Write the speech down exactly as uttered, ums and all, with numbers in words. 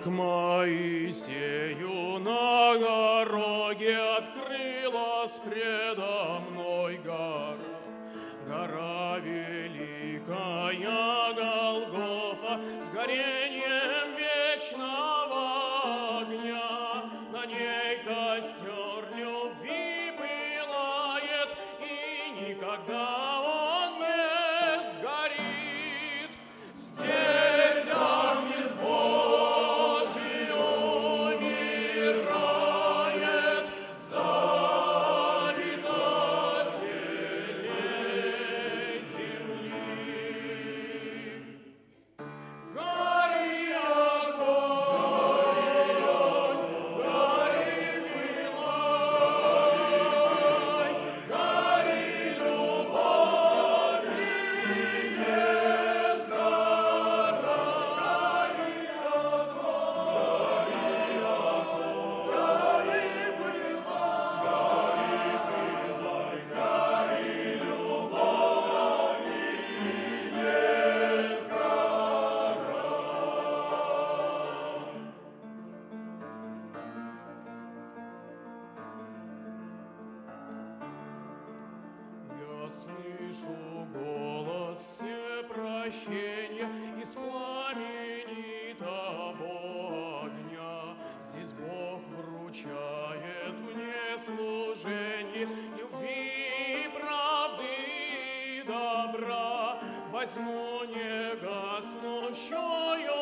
Моисею на дороге открылась предо мной гора, гора великая Голгофа с горением вечного огня. На ней костер любви пылает, и никогда он не сгорит. Здесь Агнец Божий умирает за обитателей земли. Гори огонь, гори пылай, гори любовь и не сгорай. Гори огонь, гори пылай, гори любовь и не сгорай. Я слышу голос все прощения из пламени того огня. Здесь Бог вручает мне служение любви, правды и добра. Возьму негаснущую